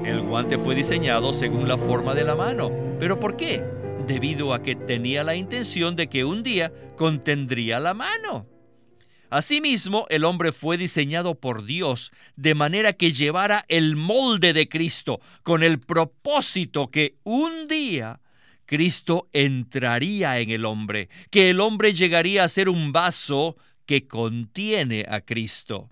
El guante fue diseñado según la forma de la mano. ¿Pero por qué? Debido a que tenía la intención de que un día contendría la mano. Asimismo, el hombre fue diseñado por Dios de manera que llevara el molde de Cristo, con el propósito que un día Cristo entraría en el hombre, que el hombre llegaría a ser un vaso que contiene a Cristo.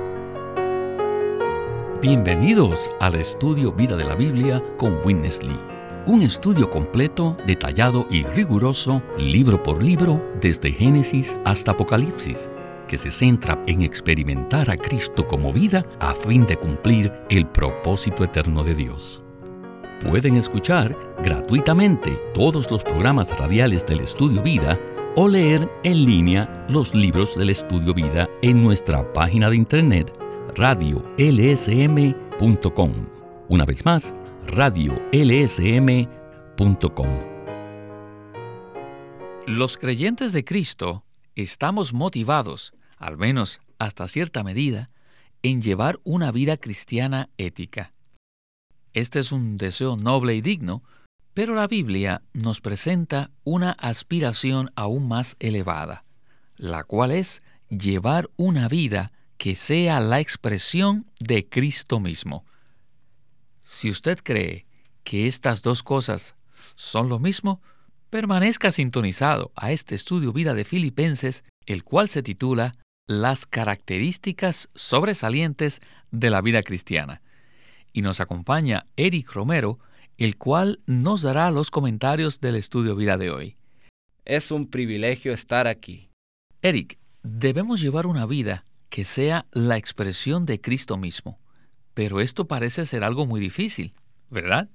Bienvenidos al estudio Vida de la Biblia con Witness Lee. Un estudio completo, detallado y riguroso, libro por libro, desde Génesis hasta Apocalipsis, que se centra en experimentar a Cristo como vida a fin de cumplir el propósito eterno de Dios. Pueden escuchar gratuitamente todos los programas radiales del Estudio Vida o leer en línea los libros del Estudio Vida en nuestra página de internet radiolsm.com. Una vez más, radiolsm.com. Los creyentes de Cristo estamos motivados, al menos hasta cierta medida, en llevar una vida cristiana ética. Este es un deseo noble y digno, pero la Biblia nos presenta una aspiración aún más elevada, la cual es llevar una vida que sea la expresión de Cristo mismo. Si usted cree que estas dos cosas son lo mismo, permanezca sintonizado a este estudio Vida de Filipenses, el cual se titula Las características sobresalientes de la vida cristiana. Y nos acompaña Eric Romero, el cual nos dará los comentarios del estudio Vida de hoy. Es un privilegio estar aquí. Eric, debemos llevar una vida que sea la expresión de Cristo mismo, pero esto parece ser algo muy difícil, ¿verdad?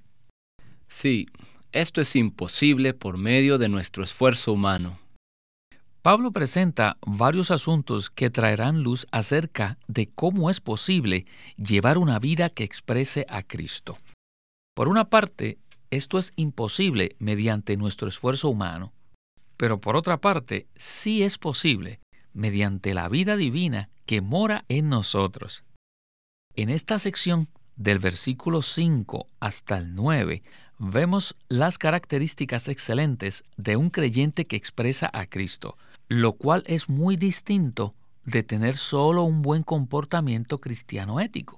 Sí, esto es imposible por medio de nuestro esfuerzo humano. Pablo presenta varios asuntos que traerán luz acerca de cómo es posible llevar una vida que exprese a Cristo. Por una parte, esto es imposible mediante nuestro esfuerzo humano, pero por otra parte, sí es posible mediante la vida divina que mora en nosotros. En esta sección, del versículo 5 hasta el 9, vemos las características excelentes de un creyente que expresa a Cristo, lo cual es muy distinto de tener solo un buen comportamiento cristiano ético.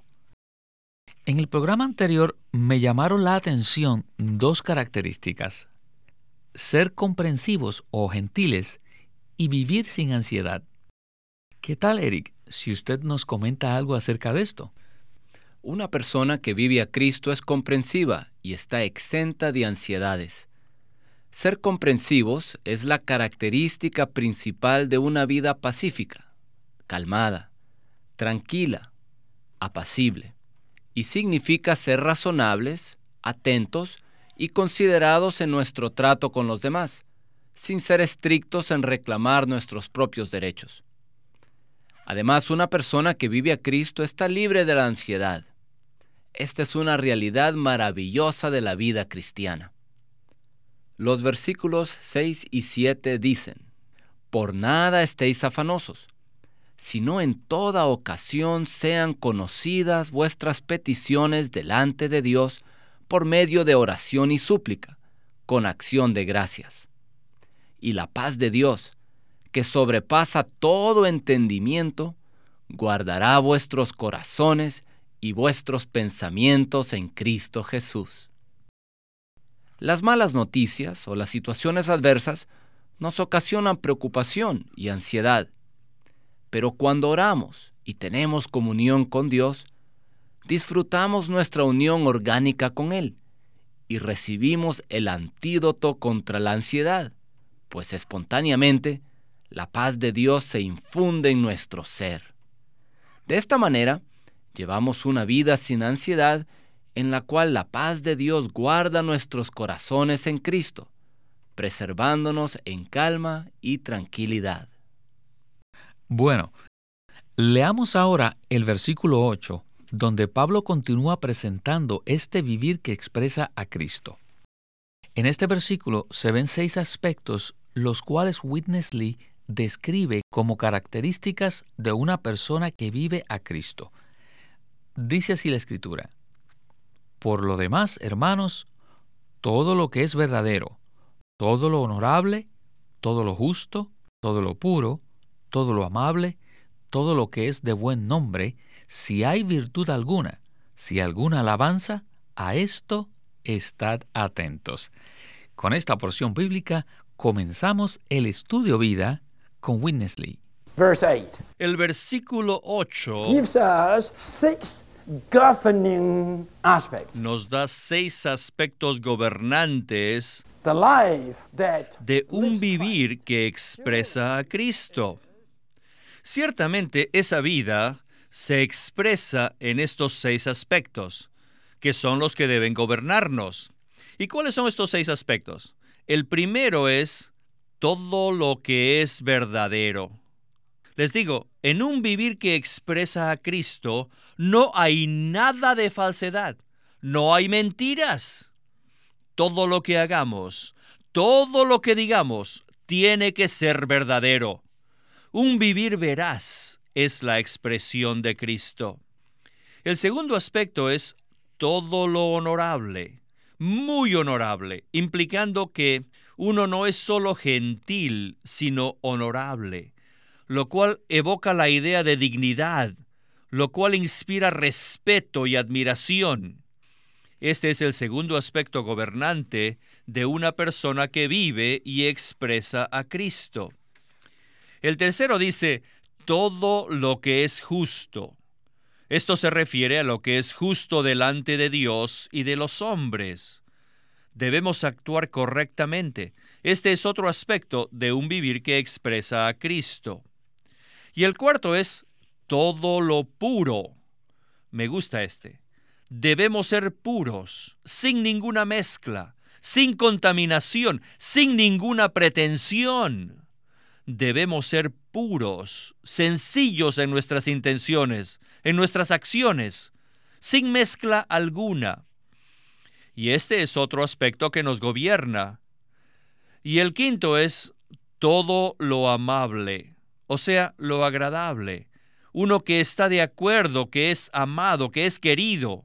En el programa anterior me llamaron la atención dos características: ser comprensivos o gentiles y vivir sin ansiedad. ¿Qué tal, Eric, si usted nos comenta algo acerca de esto? Una persona que vive a Cristo es comprensiva y está exenta de ansiedades. Ser comprensivos es la característica principal de una vida pacífica, calmada, tranquila, apacible, y significa ser razonables, atentos y considerados en nuestro trato con los demás, sin ser estrictos en reclamar nuestros propios derechos. Además, una persona que vive a Cristo está libre de la ansiedad. Esta es una realidad maravillosa de la vida cristiana. Los versículos 6 y 7 dicen: Por nada estéis afanosos, sino en toda ocasión sean conocidas vuestras peticiones delante de Dios por medio de oración y súplica, con acción de gracias. Y la paz de Dios, que sobrepasa todo entendimiento, guardará vuestros corazones y vuestros pensamientos en Cristo Jesús. Las malas noticias o las situaciones adversas nos ocasionan preocupación y ansiedad, pero cuando oramos y tenemos comunión con Dios, disfrutamos nuestra unión orgánica con Él y recibimos el antídoto contra la ansiedad, pues espontáneamente la paz de Dios se infunde en nuestro ser. De esta manera, llevamos una vida sin ansiedad en la cual la paz de Dios guarda nuestros corazones en Cristo, preservándonos en calma y tranquilidad. Bueno, leamos ahora el versículo 8, donde Pablo continúa presentando este vivir que expresa a Cristo. En este versículo se ven 6 aspectos, los cuales Witness Lee describe como características de una persona que vive a Cristo. Dice así la Escritura: Por lo demás, hermanos, todo lo que es verdadero, todo lo honorable, todo lo justo, todo lo puro, todo lo amable, todo lo que es de buen nombre, si hay virtud alguna, si alguna alabanza, a esto estad atentos. Con esta porción bíblica comenzamos el estudio vida con Witness Lee. Verse 8 El versículo 8 gives us 6 governing aspects. nos da 6 aspectos gobernantes The life that de un vivir que expresa a Cristo. Ciertamente esa vida se expresa en estos 6 aspectos, que son los que deben gobernarnos. ¿Y cuáles son estos 6 aspectos? El primero es todo lo que es verdadero. Les digo, en un vivir que expresa a Cristo, no hay nada de falsedad, no hay mentiras. Todo lo que hagamos, todo lo que digamos, tiene que ser verdadero. Un vivir veraz es la expresión de Cristo. El segundo aspecto es todo lo honorable, muy honorable, implicando que uno no es solo gentil, sino honorable, lo cual evoca la idea de dignidad, lo cual inspira respeto y admiración. Este es el segundo aspecto gobernante de una persona que vive y expresa a Cristo. El tercero dice, todo lo que es justo. Esto se refiere a lo que es justo delante de Dios y de los hombres. Debemos actuar correctamente. Este es otro aspecto de un vivir que expresa a Cristo. Y el cuarto es todo lo puro. Me gusta este. Debemos ser puros, sin ninguna mezcla, sin contaminación, sin ninguna pretensión. Debemos ser puros, sencillos en nuestras intenciones, en nuestras acciones, sin mezcla alguna. Y este es otro aspecto que nos gobierna. Y el quinto es todo lo amable, o sea, lo agradable. Uno que está de acuerdo, que es amado, que es querido.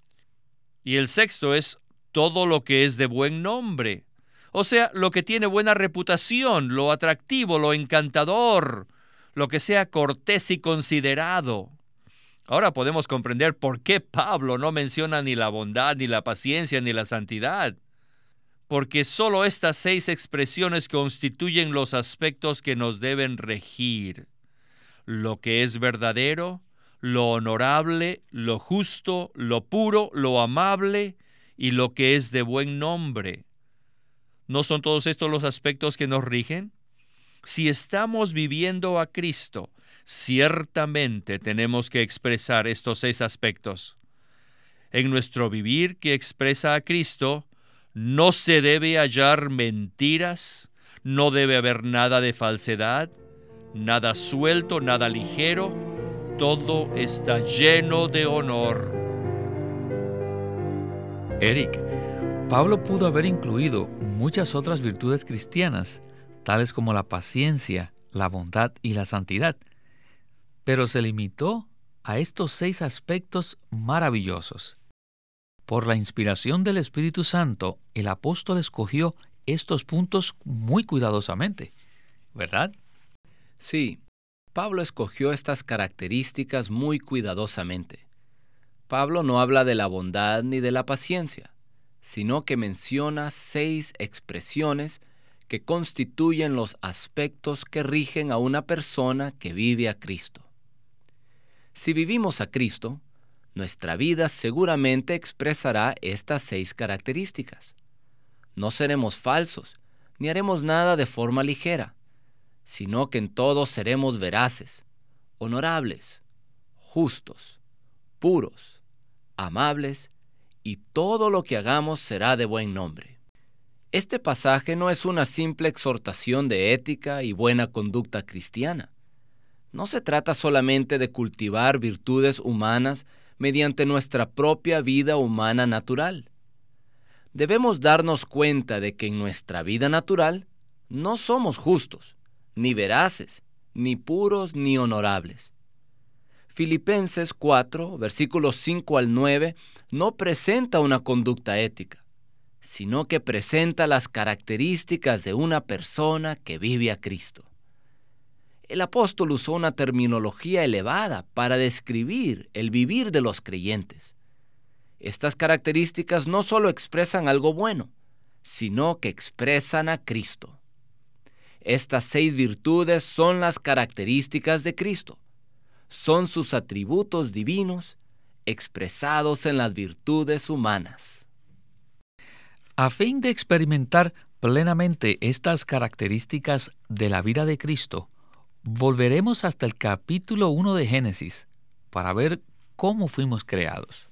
Y el sexto es todo lo que es de buen nombre. O sea, lo que tiene buena reputación, lo atractivo, lo encantador, lo que sea cortés y considerado. Ahora podemos comprender por qué Pablo no menciona ni la bondad, ni la paciencia, ni la santidad. Porque solo estas 6 expresiones constituyen los aspectos que nos deben regir. Lo que es verdadero, lo honorable, lo justo, lo puro, lo amable y lo que es de buen nombre. ¿No son todos estos los aspectos que nos rigen? Si estamos viviendo a Cristo, ciertamente tenemos que expresar estos 6 aspectos. En nuestro vivir que expresa a Cristo, no se debe hallar mentiras, no debe haber nada de falsedad, nada suelto, nada ligero, todo está lleno de honor. Eric, Pablo pudo haber incluido muchas otras virtudes cristianas, tales como la paciencia, la bondad y la santidad, pero se limitó a estos 6 aspectos maravillosos. Por la inspiración del Espíritu Santo, el apóstol escogió estos puntos muy cuidadosamente, ¿verdad? Sí, Pablo escogió estas características muy cuidadosamente. Pablo no habla de la bondad ni de la paciencia, sino que menciona 6 expresiones que constituyen los aspectos que rigen a una persona que vive a Cristo. Si vivimos a Cristo, nuestra vida seguramente expresará estas 6 características. No seremos falsos, ni haremos nada de forma ligera, sino que en todo seremos veraces, honorables, justos, puros, amables, y todo lo que hagamos será de buen nombre. Este pasaje no es una simple exhortación de ética y buena conducta cristiana. No se trata solamente de cultivar virtudes humanas mediante nuestra propia vida humana natural. Debemos darnos cuenta de que en nuestra vida natural no somos justos, ni veraces, ni puros, ni honorables. Filipenses 4, versículos 5 al 9, no presenta una conducta ética, sino que presenta las características de una persona que vive a Cristo. El apóstol usó una terminología elevada para describir el vivir de los creyentes. Estas características no solo expresan algo bueno, sino que expresan a Cristo. Estas 6 virtudes son las características de Cristo. Son sus atributos divinos expresados en las virtudes humanas. A fin de experimentar plenamente estas características de la vida de Cristo, volveremos hasta el capítulo 1 de Génesis para ver cómo fuimos creados.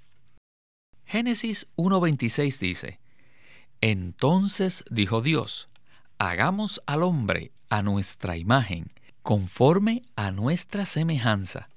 Génesis 1:26 dice: Entonces dijo Dios, hagamos al hombre a nuestra imagen, conforme a nuestra semejanza.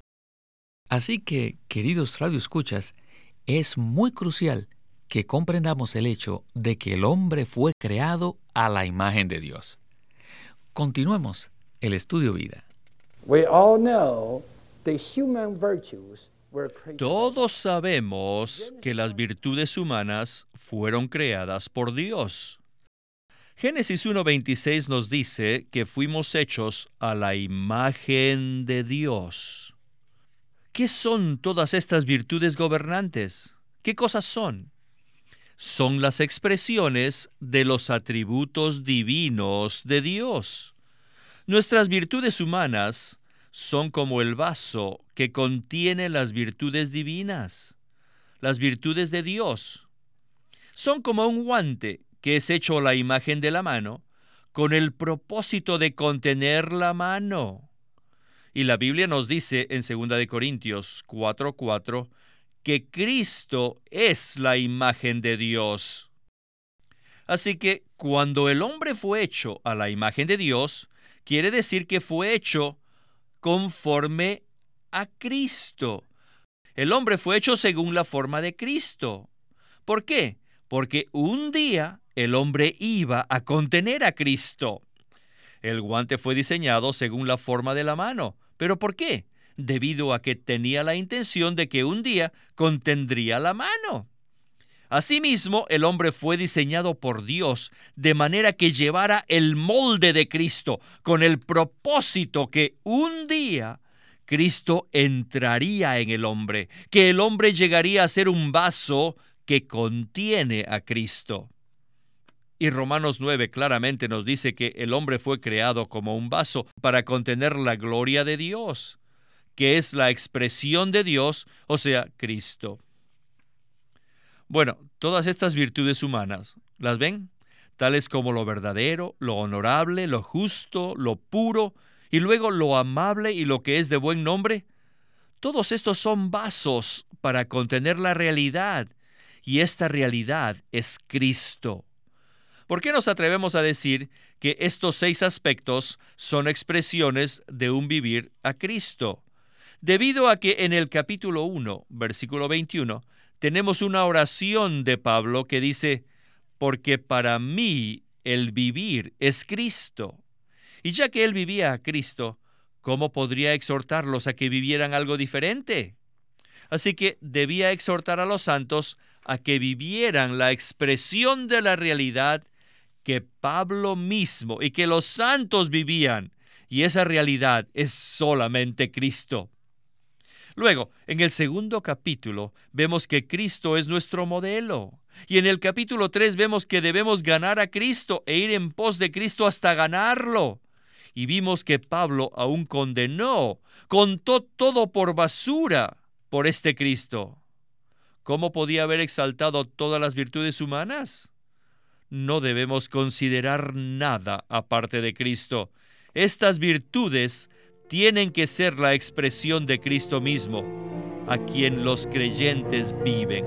Así que, queridos radioescuchas, es muy crucial que comprendamos el hecho de que el hombre fue creado a la imagen de Dios. Continuemos el estudio vida. We all know the human virtues were created. Todos sabemos que las virtudes humanas fueron creadas por Dios. Génesis 1:26 nos dice que fuimos hechos a la imagen de Dios. ¿Qué son todas estas virtudes gobernantes? ¿Qué cosas son? Son las expresiones de los atributos divinos de Dios. Nuestras virtudes humanas son como el vaso que contiene las virtudes divinas, las virtudes de Dios. Son como un guante que es hecho a la imagen de la mano, con el propósito de contener la mano. Y la Biblia nos dice en 2 Corintios 4:4 que Cristo es la imagen de Dios. Así que cuando el hombre fue hecho a la imagen de Dios, quiere decir que fue hecho conforme a Cristo. El hombre fue hecho según la forma de Cristo. ¿Por qué? Porque un día el hombre iba a contener a Cristo. El guante fue diseñado según la forma de la mano. ¿Pero por qué? Debido a que tenía la intención de que un día contendría la mano. Asimismo, el hombre fue diseñado por Dios de manera que llevara el molde de Cristo, con el propósito que un día Cristo entraría en el hombre, que el hombre llegaría a ser un vaso que contiene a Cristo. Y Romanos 9 claramente nos dice que el hombre fue creado como un vaso para contener la gloria de Dios, que es la expresión de Dios, o sea, Cristo. Bueno, todas estas virtudes humanas, ¿las ven? Tales como lo verdadero, lo honorable, lo justo, lo puro, y luego lo amable y lo que es de buen nombre. Todos estos son vasos para contener la realidad, y esta realidad es Cristo. ¿Por qué nos atrevemos a decir que estos 6 aspectos son expresiones de un vivir a Cristo? Debido a que en el capítulo 1, versículo 21, tenemos una oración de Pablo que dice: porque para mí el vivir es Cristo. Y ya que él vivía a Cristo, ¿cómo podría exhortarlos a que vivieran algo diferente? Así que debía exhortar a los santos a que vivieran la expresión de la realidad que Pablo mismo y que los santos vivían, y esa realidad es solamente Cristo. Luego, en el segundo capítulo, vemos que Cristo es nuestro modelo. Y en el capítulo 3 vemos que debemos ganar a Cristo e ir en pos de Cristo hasta ganarlo. Y vimos que Pablo aún contó todo por basura por este Cristo. ¿Cómo podía haber exaltado todas las virtudes humanas? No debemos considerar nada aparte de Cristo. Estas virtudes tienen que ser la expresión de Cristo mismo, a quien los creyentes viven.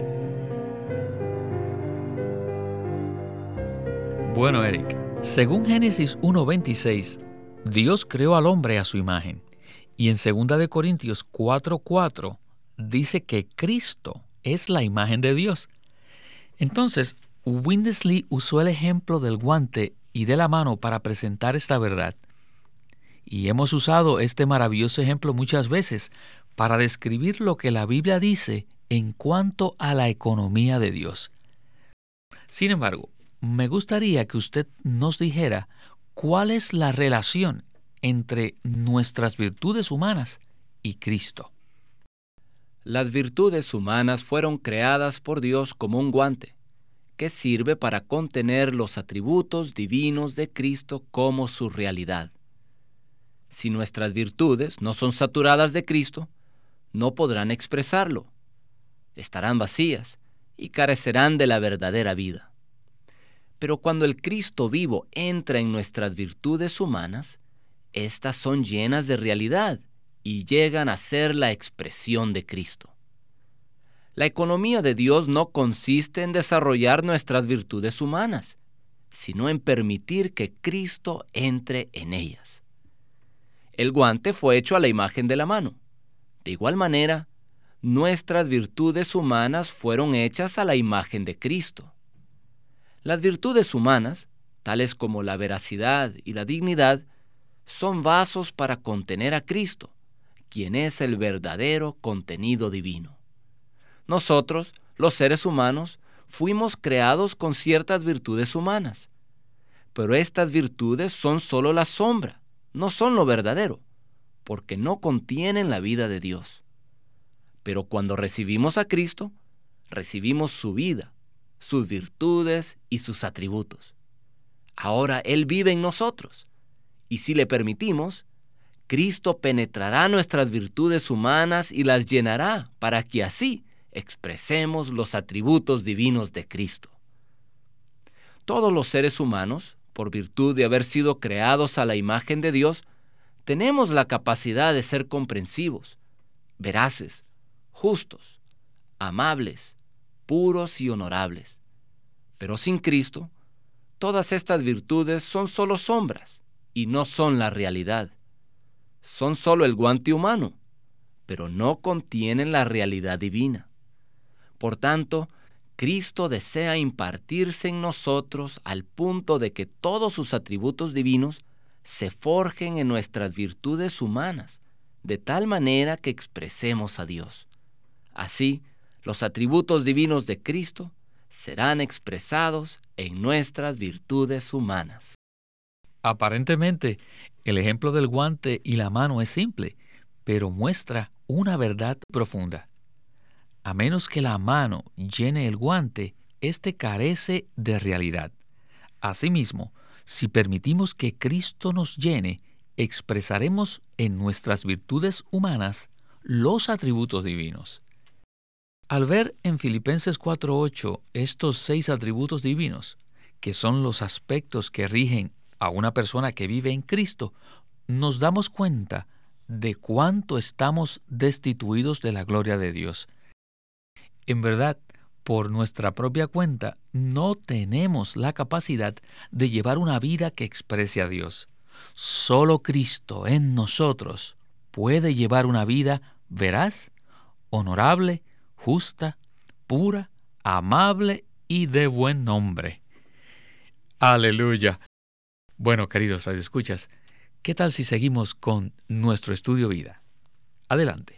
Bueno, Eric, según Génesis 1:26, Dios creó al hombre a su imagen. Y en 2 Corintios 4:4 dice que Cristo es la imagen de Dios. Entonces, Windesley usó el ejemplo del guante y de la mano para presentar esta verdad. Y hemos usado este maravilloso ejemplo muchas veces para describir lo que la Biblia dice en cuanto a la economía de Dios. Sin embargo, me gustaría que usted nos dijera cuál es la relación entre nuestras virtudes humanas y Cristo. Las virtudes humanas fueron creadas por Dios como un guante, que sirve para contener los atributos divinos de Cristo como su realidad. Si nuestras virtudes no son saturadas de Cristo, no podrán expresarlo. Estarán vacías y carecerán de la verdadera vida. Pero cuando el Cristo vivo entra en nuestras virtudes humanas, éstas son llenas de realidad y llegan a ser la expresión de Cristo. La economía de Dios no consiste en desarrollar nuestras virtudes humanas, sino en permitir que Cristo entre en ellas. El guante fue hecho a la imagen de la mano. De igual manera, nuestras virtudes humanas fueron hechas a la imagen de Cristo. Las virtudes humanas, tales como la veracidad y la dignidad, son vasos para contener a Cristo, quien es el verdadero contenido divino. Nosotros, los seres humanos, fuimos creados con ciertas virtudes humanas, pero estas virtudes son solo la sombra, no son lo verdadero, porque no contienen la vida de Dios. Pero cuando recibimos a Cristo, recibimos su vida, sus virtudes y sus atributos. Ahora Él vive en nosotros, y si le permitimos, Cristo penetrará nuestras virtudes humanas y las llenará para que así expresemos los atributos divinos de Cristo. Todos los seres humanos, por virtud de haber sido creados a la imagen de Dios, tenemos la capacidad de ser comprensivos, veraces, justos, amables, puros y honorables. Pero sin Cristo, todas estas virtudes son solo sombras y no son la realidad. Son solo el guante humano, pero no contienen la realidad divina. Por tanto, Cristo desea impartirse en nosotros al punto de que todos sus atributos divinos se forjen en nuestras virtudes humanas, de tal manera que expresemos a Dios. Así, los atributos divinos de Cristo serán expresados en nuestras virtudes humanas. Aparentemente, el ejemplo del guante y la mano es simple, pero muestra una verdad profunda. A menos que la mano llene el guante, éste carece de realidad. Asimismo, si permitimos que Cristo nos llene, expresaremos en nuestras virtudes humanas los atributos divinos. Al ver en Filipenses 4:8 estos 6 atributos divinos, que son los aspectos que rigen a una persona que vive en Cristo, nos damos cuenta de cuánto estamos destituidos de la gloria de Dios. En verdad, por nuestra propia cuenta, no tenemos la capacidad de llevar una vida que exprese a Dios. Solo Cristo en nosotros puede llevar una vida veraz, honorable, justa, pura, amable y de buen nombre. ¡Aleluya! Bueno, queridos radioescuchas, ¿qué tal si seguimos con nuestro estudio vida? Adelante.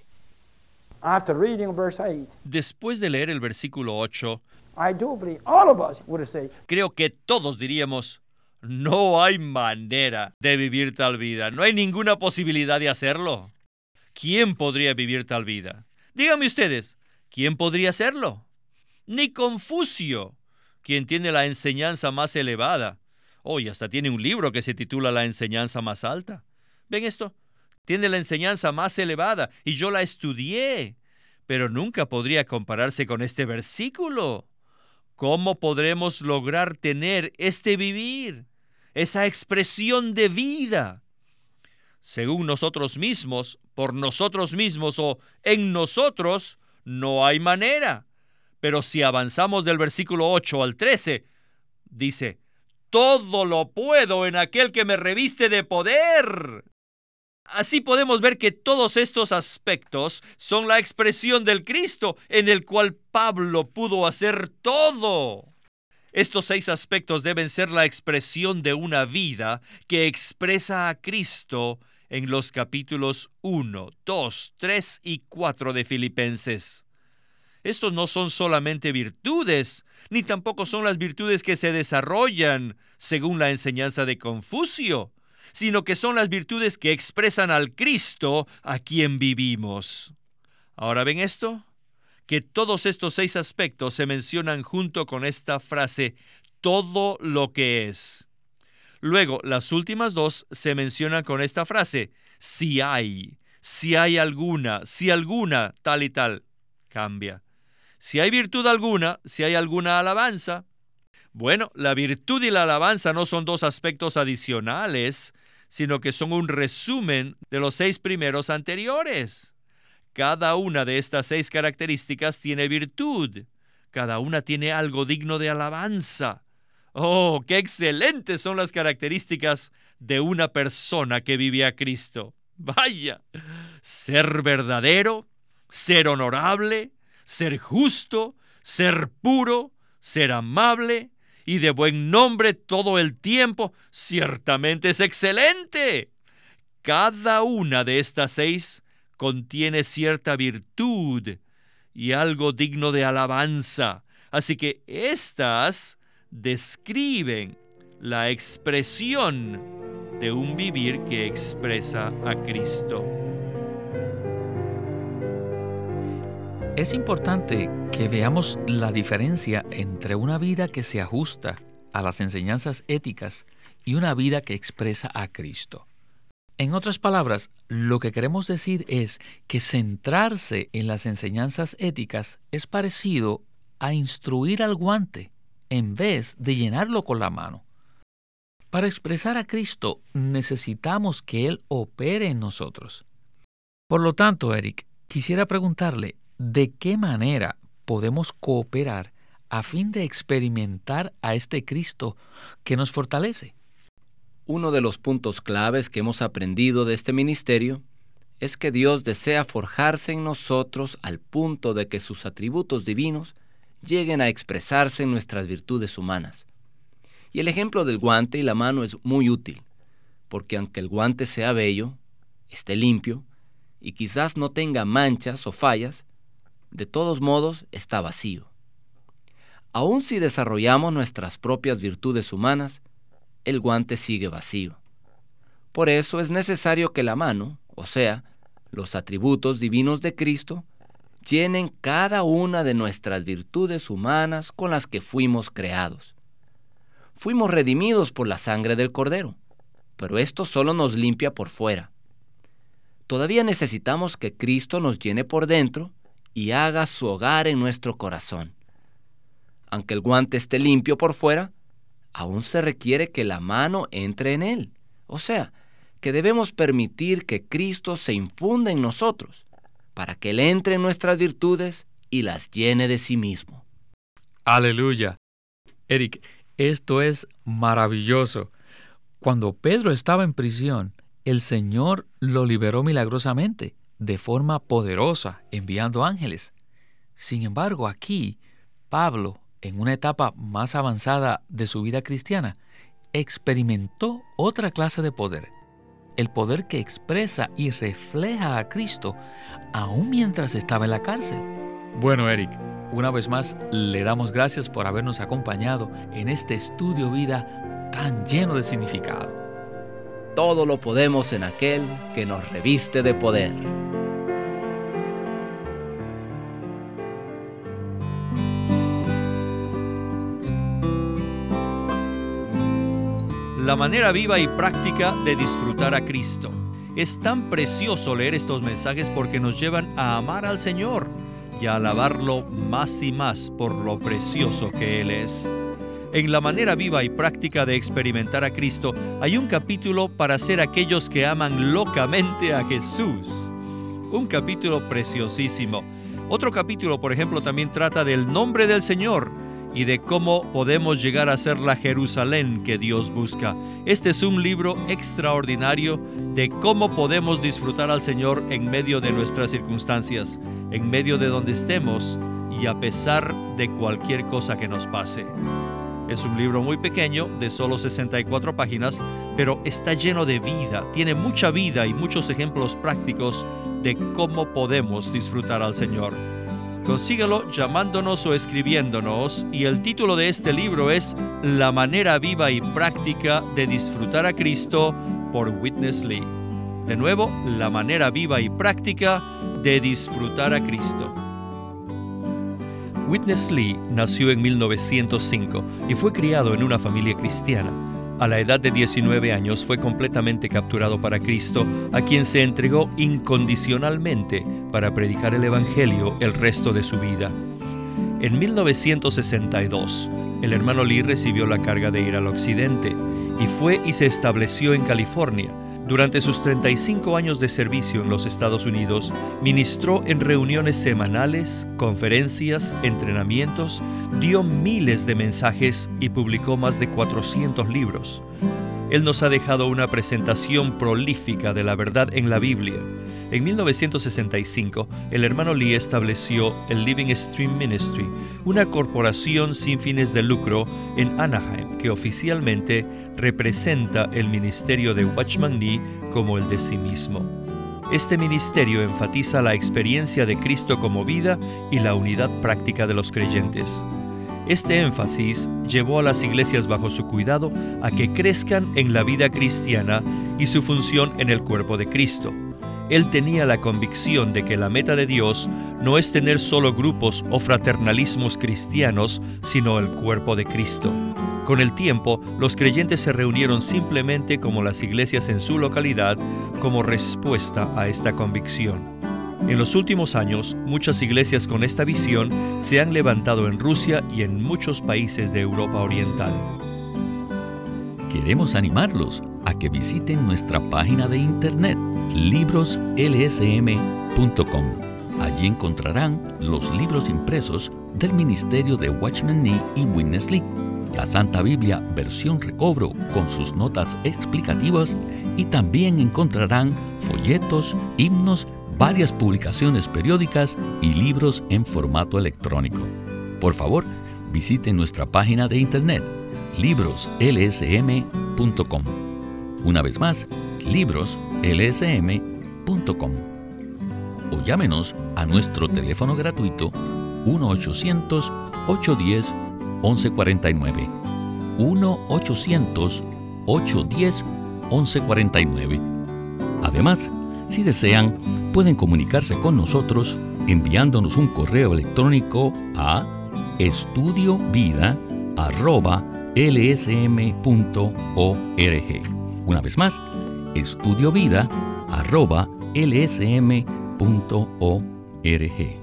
After reading verse 8, Después de leer el versículo 8, I do believe all of us would have said, creo que todos diríamos, no hay manera de vivir tal vida, no hay ninguna posibilidad de hacerlo. ¿Quién podría vivir tal vida? Díganme ustedes, ¿quién podría hacerlo? Ni Confucio, quien tiene la enseñanza más elevada. Y hasta tiene un libro que se titula La enseñanza más alta. ¿Ven esto? Tiene la enseñanza más elevada y yo la estudié, pero nunca podría compararse con este versículo. ¿Cómo podremos lograr tener este vivir, esa expresión de vida? Según nosotros mismos, por nosotros mismos o en nosotros, no hay manera. Pero si avanzamos del versículo 8 al 13, dice, todo lo puedo en aquel que me reviste de poder. Así podemos ver que todos estos aspectos son la expresión del Cristo en el cual Pablo pudo hacer todo. Estos 6 aspectos deben ser la expresión de una vida que expresa a Cristo en los capítulos 1, 2, 3 y 4 de Filipenses. Estos no son solamente virtudes, ni tampoco son las virtudes que se desarrollan según la enseñanza de Confucio, sino que son las virtudes que expresan al Cristo a quien vivimos. ¿Ahora ven esto? Que todos estos 6 aspectos se mencionan junto con esta frase, todo lo que es. Luego, las últimas 2 se mencionan con esta frase, si hay alguna, tal y tal. Cambia. Si hay virtud alguna, si hay alguna alabanza. Bueno, la virtud y la alabanza no son 2 aspectos adicionales, sino que son un resumen de los 6 primeros anteriores. Cada una de estas 6 características tiene virtud. Cada una tiene algo digno de alabanza. ¡Oh, qué excelentes son las características de una persona que vive a Cristo! ¡Vaya! Ser verdadero, ser honorable, ser justo, ser puro, ser amable y de buen nombre todo el tiempo, ciertamente es excelente. Cada una de estas 6 contiene cierta virtud y algo digno de alabanza. Así que estas describen la expresión de un vivir que expresa a Cristo. Es importante que veamos la diferencia entre una vida que se ajusta a las enseñanzas éticas y una vida que expresa a Cristo. En otras palabras, lo que queremos decir es que centrarse en las enseñanzas éticas es parecido a instruir al guante en vez de llenarlo con la mano. Para expresar a Cristo necesitamos que Él opere en nosotros. Por lo tanto, Eric, quisiera preguntarle, ¿de qué manera podemos cooperar a fin de experimentar a este Cristo que nos fortalece? Uno de los puntos claves que hemos aprendido de este ministerio es que Dios desea forjarse en nosotros al punto de que sus atributos divinos lleguen a expresarse en nuestras virtudes humanas. Y el ejemplo del guante y la mano es muy útil, porque aunque el guante sea bello, esté limpio y quizás no tenga manchas o fallas, de todos modos está vacío. Aun si desarrollamos nuestras propias virtudes humanas, el guante sigue vacío. Por eso es necesario que la mano, o sea, los atributos divinos de Cristo, llenen cada una de nuestras virtudes humanas con las que fuimos creados. Fuimos redimidos por la sangre del Cordero, pero esto solo nos limpia por fuera. Todavía necesitamos que Cristo nos llene por dentro y haga su hogar en nuestro corazón. Aunque el guante esté limpio por fuera, aún se requiere que la mano entre en él. O sea, que debemos permitir que Cristo se infunda en nosotros, para que Él entre en nuestras virtudes y las llene de sí mismo. ¡Aleluya! Eric, esto es maravilloso. Cuando Pedro estaba en prisión, el Señor lo liberó milagrosamente, de forma poderosa, enviando ángeles. Sin embargo, aquí, Pablo, en una etapa más avanzada de su vida cristiana, experimentó otra clase de poder. El poder que expresa y refleja a Cristo, aún mientras estaba en la cárcel. Bueno, Eric, una vez más le damos gracias por habernos acompañado en este estudio vida tan lleno de significado. Todo lo podemos en aquel que nos reviste de poder. La manera viva y práctica de disfrutar a Cristo. Es tan precioso leer estos mensajes porque nos llevan a amar al Señor y a alabarlo más y más por lo precioso que Él es. En la manera viva y práctica de experimentar a Cristo hay un capítulo para ser aquellos que aman locamente a Jesús. Un capítulo preciosísimo. Otro capítulo, por ejemplo, también trata del nombre del Señor y de cómo podemos llegar a ser la Jerusalén que Dios busca. Este es un libro extraordinario de cómo podemos disfrutar al Señor en medio de nuestras circunstancias, en medio de donde estemos y a pesar de cualquier cosa que nos pase. Es un libro muy pequeño, de solo 64 páginas, pero está lleno de vida, tiene mucha vida y muchos ejemplos prácticos de cómo podemos disfrutar al Señor. Consígalo llamándonos o escribiéndonos, y el título de este libro es La manera viva y práctica de disfrutar a Cristo, por Witness Lee. De nuevo, La manera viva y práctica de disfrutar a Cristo. Witness Lee nació en 1905 y fue criado en una familia cristiana. A la edad de 19 años fue completamente capturado para Cristo, a quien se entregó incondicionalmente para predicar el Evangelio el resto de su vida. En 1962, el hermano Lee recibió la carga de ir al occidente y fue y se estableció en California. Durante sus 35 años de servicio en los Estados Unidos, ministró en reuniones semanales, conferencias, entrenamientos, dio miles de mensajes y publicó más de 400 libros. Él nos ha dejado una presentación prolífica de la verdad en la Biblia. En 1965, el hermano Lee estableció el Living Stream Ministry, una corporación sin fines de lucro en Anaheim que oficialmente representa el ministerio de Watchman Nee como el de sí mismo. Este ministerio enfatiza la experiencia de Cristo como vida y la unidad práctica de los creyentes. Este énfasis llevó a las iglesias bajo su cuidado a que crezcan en la vida cristiana y su función en el cuerpo de Cristo. Él tenía la convicción de que la meta de Dios no es tener solo grupos o fraternalismos cristianos, sino el cuerpo de Cristo. Con el tiempo, los creyentes se reunieron simplemente como las iglesias en su localidad, como respuesta a esta convicción. En los últimos años, muchas iglesias con esta visión se han levantado en Rusia y en muchos países de Europa Oriental. Queremos animarlos a que visiten nuestra página de internet, libroslsm.com. Allí encontrarán los libros impresos del ministerio de Watchman Nee y Witness Lee, la Santa Biblia versión recobro con sus notas explicativas, y también encontrarán folletos, himnos, varias publicaciones periódicas y libros en formato electrónico. Por favor, visiten nuestra página de internet, libroslsm.com. Una vez más, libroslsm.com. O llámenos a nuestro teléfono gratuito 1-800-810-1149. 1-800-810-1149. Además, si desean, pueden comunicarse con nosotros enviándonos un correo electrónico a estudiovida@lsm.org. Una vez más, estudiovida@lsm.org.